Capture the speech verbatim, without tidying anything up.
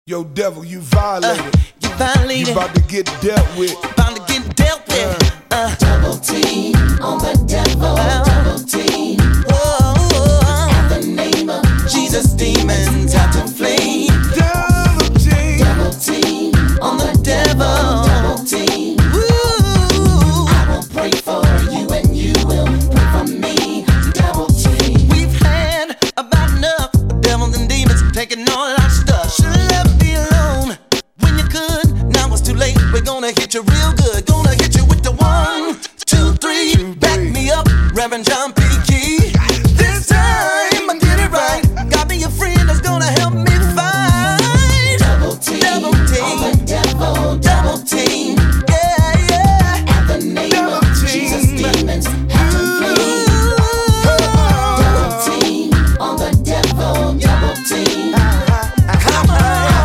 Yo, devil, you violated. Uh, you violated. You about to get dealt with. About to get dealt with. Uh. Uh. Double T on the devil. Well,